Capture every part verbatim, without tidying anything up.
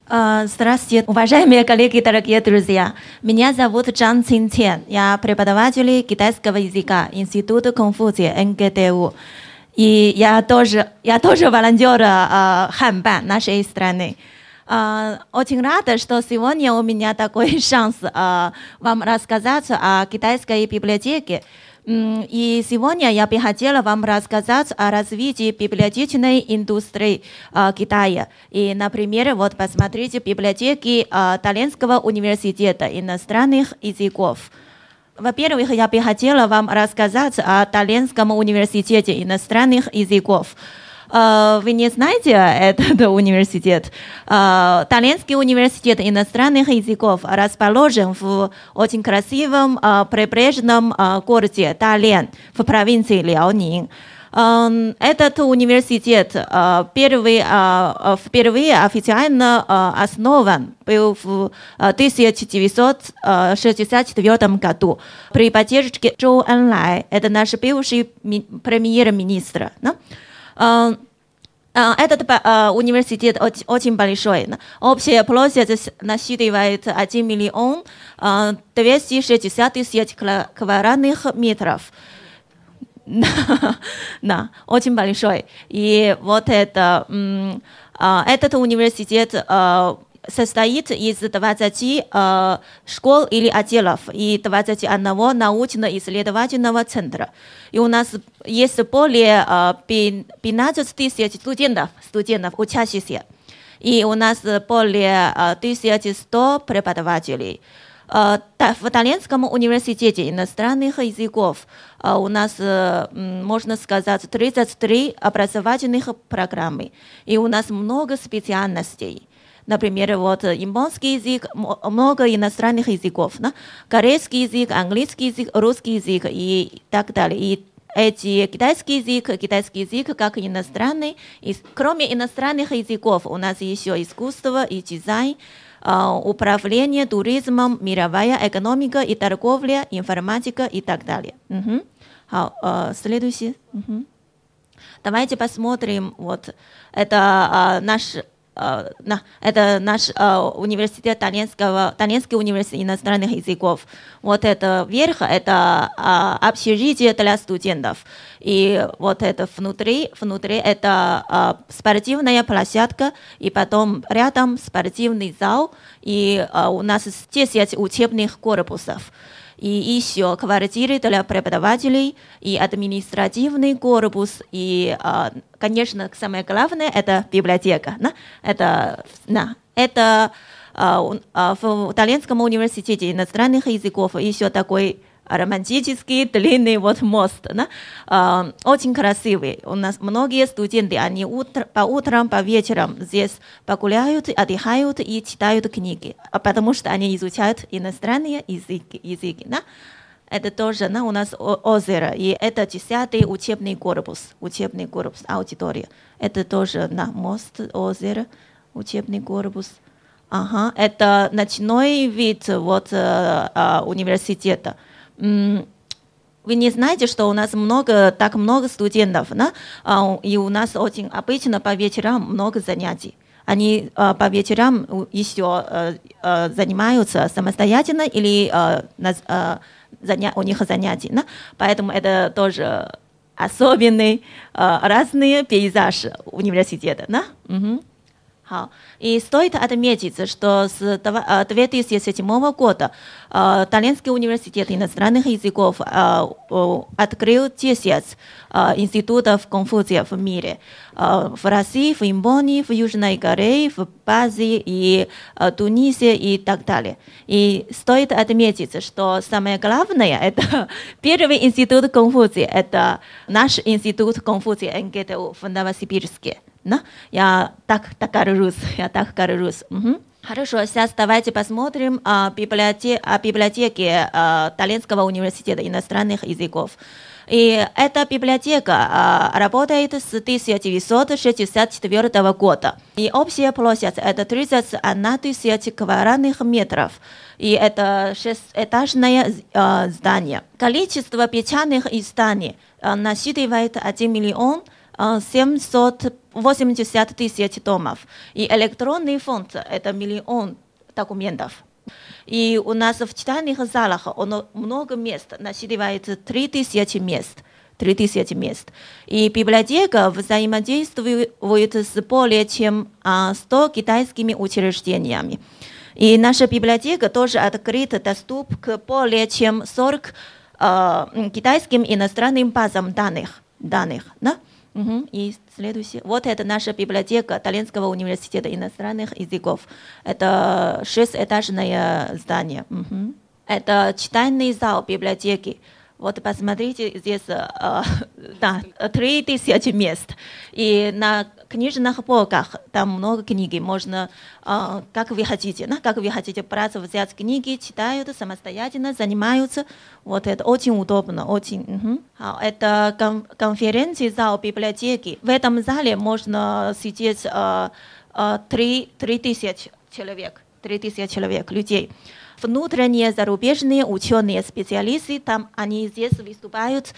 А, Здравствуйте, уважаемые коллеги, дорогие друзья. Меня зовут Чжан Цинтен. Я преподаватель китайского языка Института Конфуция эн гэ дэ у. И я тоже, я тоже волонтер а, Ханбан нашей страны. А, очень рада, что сегодня у меня такой шанс а, вам рассказать о китайской библиотеке. И сегодня я бы хотела вам рассказать о развитии библиотечной индустрии э, Китая. И, например, вот посмотрите библиотеки э, Таллинского университета иностранных языков. Во-первых, я бы хотела вам рассказать о Таллинском университете иностранных языков. Uh, вы не знаете этот университет? Uh, Таллинский университет иностранных языков расположен в очень красивом uh, прибрежном uh, городе Таллин в провинции Ляонин. Uh, этот университет uh, первый, uh, впервые официально uh, основан был в тысяча девятьсот шестьдесят четвёртом году при поддержке Чжоу Энлай, это наш бывший ми- премьер-министр. No? Uh, uh, этот uh, университет очень, очень большой. Общая площадь насчитывает один миллион двести шестьдесят тысяч квадратных метров. Да, очень большой. И вот это, um, uh, этот университет uh, состоит из двадцати э, школ или отделов и двадцати одного научно-исследовательного центра. И у нас есть более э, пятнадцать тысяч студентов, студентов, учащихся. И у нас более э, тысяча сто преподавателей. Э, в Таллинском университете иностранных языков э, у нас, э, можно сказать, тридцать три образовательных программы. И у нас много специальностей. Например, вот японский язык, много иностранных языков, да? Корейский язык, английский язык, русский язык и так далее. И эти китайский язык, китайский язык как иностранный. И кроме иностранных языков у нас еще искусство и дизайн, управление туризмом, мировая экономика и торговля, информатика и так далее. Угу.好, следующий. Угу. Давайте посмотрим. Вот это наш Это наш uh, университет Таллинского, Таллинский университет иностранных языков. Вот это вверх, это uh, общежитие для студентов. И вот это внутри, внутри это uh, спортивная площадка, и потом рядом спортивный зал, и uh, у нас десять учебных корпусов. И еще квартиры для преподавателей, и административный корпус, и, конечно, самое главное, это библиотека. Да? Это, да, это в Таллинском университете иностранных языков еще такой романтический длинный вот мост, да? Очень красивый. У нас многие студенты, они утр, по утрам, по вечерам здесь погуляют, отдыхают и читают книги, потому что они изучают иностранные языки. языки да? Это тоже да, у нас озеро, и это десятый учебный корпус, учебный корпус, аудитория. Это тоже да, мост, озеро, учебный корпус. Ага, это ночной вид вот, э, университета. Вы не знаете, что у нас много, так много студентов, да? И у нас очень обычно по вечерам много занятий. Они по вечерам еще занимаются самостоятельно или у них занятия. Да? Поэтому это тоже особенный, разный пейзаж университета. Да? Угу.好. И стоит отметить, что с две тысячи седьмого года э, Таллинский университет иностранных языков э, э, открыл десять э, институтов Конфуция в мире. Э, в России, в Японии, в Южной Корее, в Азии и э, Тунисе и так далее. И стоит отметить, что самое главное, это первый институт Конфуция, это наш институт Конфуция эн гэ дэ у в Новосибирске. Да? Я так, так горжусь, я так горжусь. Угу. Хорошо, сейчас давайте посмотрим о библиотеке, о библиотеке э, Таллинского университета иностранных языков. И эта библиотека э, работает с тысяча девятьсот шестьдесят четвёртого года. И общая площадь это тридцать одна тысяча квадратных метров. И это шестиэтажное э, здание. Количество печатных изданий э, насчитывает один миллион семьсот восемьдесят тысяч томов. И электронный фонд – это миллион документов. И у нас в читальных залах много мест, насчитывается три тысячи мест. три тысячи мест. И библиотека взаимодействует с более чем ста китайскими учреждениями. И наша библиотека тоже открыт доступ к более чем сорока э, китайским иностранным базам данных. данных да? Угу. И следующее. Вот это наша библиотека Таллинского университета иностранных языков. Это шестиэтажное здание. Угу. Это читальный зал библиотеки. Вот посмотрите, здесь э, да, три тысячи мест. И на книжных полках там много книг. Можно, э, как вы хотите, да? Как вы хотите брать, взять книги, читают самостоятельно, занимаются. Вот это очень удобно. Очень, угу. Это кон- конференции зал библиотеки. В этом зале можно сидеть э, э, три тысячи человек. три тысячи человек, людей. Внутренние зарубежные ученые специалисты, там они здесь выступают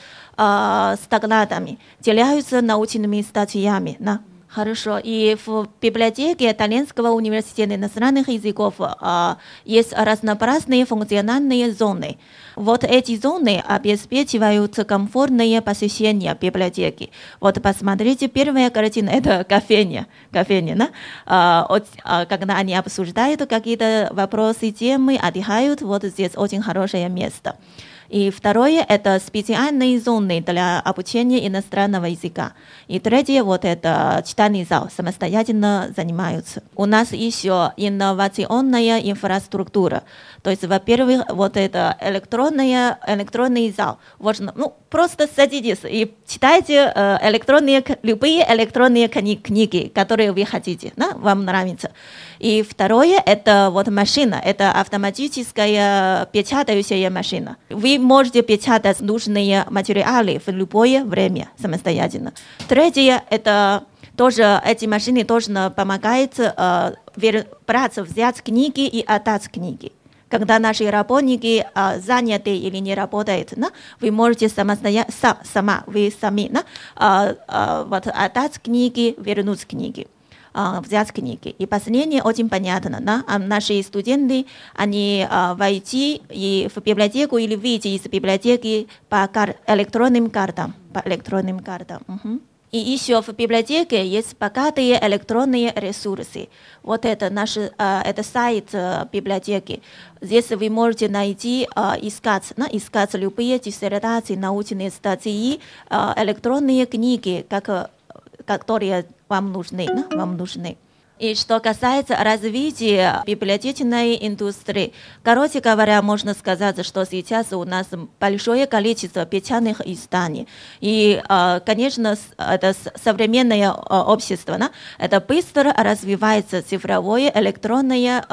э, с докладами, делятся научными статьями. Да? Хорошо. И в библиотеке Таллинского университета иностранных языков э, есть разнообразные функциональные зоны. Вот эти зоны обеспечивают комфортное посещение библиотеки. Вот посмотрите, первая картина – это кофейня. кофейня да? а, от, а, когда они обсуждают какие-то вопросы, темы, отдыхают, вот здесь очень хорошее место. И второе – это специальные зоны для обучения иностранного языка. И третье – вот это читальный зал, самостоятельно занимаются. У нас еще инновационная инфраструктура. То есть, во-первых, вот это электронная, электронный зал. Можно, ну, просто садитесь и читайте э, электронные, любые электронные кни- книги, которые вы хотите, да? Вам нравится. И второе – это вот машина, это автоматическая печатающая машина. Вы можете печатать нужные материалы в любое время самостоятельно. Третье – это тоже эти машины тоже помогают э, брать, взять книги и отдать книги. Когда наши работники э, заняты или не работают, да, вы можете самостоятельно, сам, сама, вы сами да, э, э, вот, отдать книги, вернуть книги. Взять книги. И последнее очень понятно. Да? Наши студенты, они а, войти и в библиотеку или выйти из библиотеки по кар- электронным картам. По электронным картам. Угу. И еще в библиотеке есть богатые электронные ресурсы. Вот это наш а, это сайт а, библиотеки. Здесь вы можете найти, а, искать, да? искать любые диссертации, научные статьи, а, электронные книги, как которые вам нужны, да? вам нужны. И что касается развития библиотечной индустрии, короче говоря, можно сказать, что сейчас у нас большое количество печатных изданий. И, конечно, это современное общество, да? Это быстро развивается цифровое электронное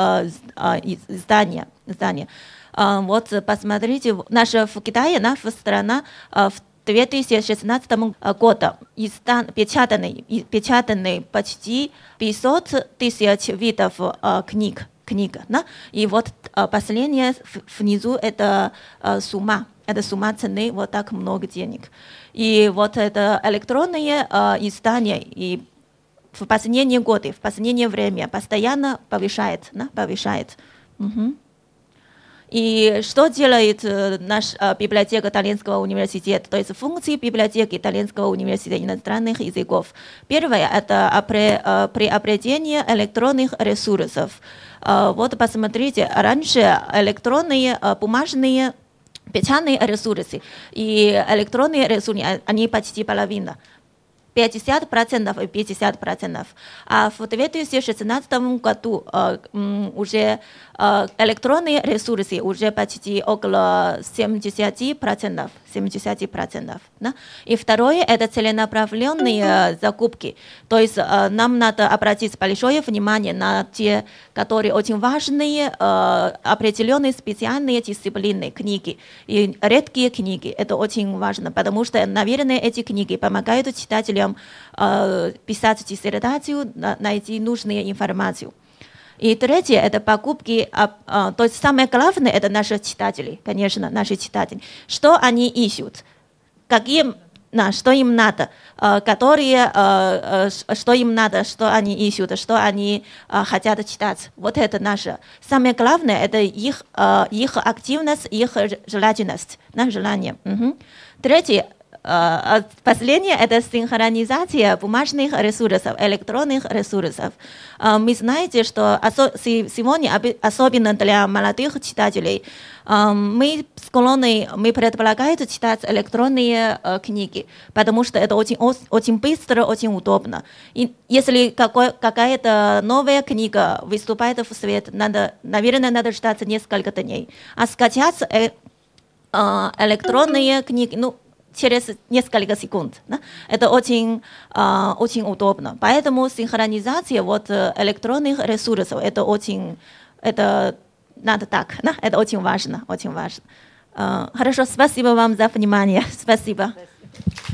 издание. издание. Вот посмотрите, наша в Китае, наша страна в две тысячи шестнадцатом году издан, печатаны, печатаны почти пятьсот тысяч видов э, книг. книг да? И вот э, последняя внизу это э, сумма. Это сумма цены, вот так много денег. И вот это электронные э, издания и в последние годы, в последнее время постоянно повышает. Да? повышает. Угу. И что делает э, наша э, библиотека Таллинского университета? То есть функции библиотеки Таллинского университета иностранных языков. Первое – это опре, э, приобретение электронных ресурсов. Э, вот посмотрите, раньше электронные, э, бумажные, печатные ресурсы и электронные ресурсы, они почти половина. пятьдесят процентов и пятьдесят процентов. А в две тысячи шестнадцатом году э, уже э, электронные ресурсы уже почти около семьдесят процентов. семьдесят процентов да? И второе – это целенаправленные закупки. То есть э, нам надо обратить большое внимание на те, которые очень важные, э, определенные специальные дисциплины, книги. И редкие книги – это очень важно, потому что, наверное, эти книги помогают читателям э, писать диссертацию, найти нужную информацию. И третье – это покупки, а, а, то есть самое главное – это наши читатели, конечно, наши читатели. Что они ищут? Какие на что им надо, э, которые, э, э, что им надо, что они ищут, что они э, хотят читать. Вот это наше. Самое главное, это их, э, их активность, их желательность, на желание. Угу. Третье. Uh, последнее – это синхронизация бумажных ресурсов, электронных ресурсов. Uh, мы знаете, что сегодня, особенно для молодых читателей, uh, мы склонны, мы предполагаем читать электронные uh, книги, потому что это очень, очень быстро, очень удобно. И если какая-то новая книга выступает в свет, надо, наверное, надо ждать несколько дней. А скачать э, uh, электронные книги, ну, через несколько секунд. Да? Это очень, э, очень удобно. Поэтому синхронизация вот, электронных ресурсов, это очень, это надо так, да? Это очень важно, очень важно. Э, хорошо, спасибо вам за внимание. Спасибо. Спасибо.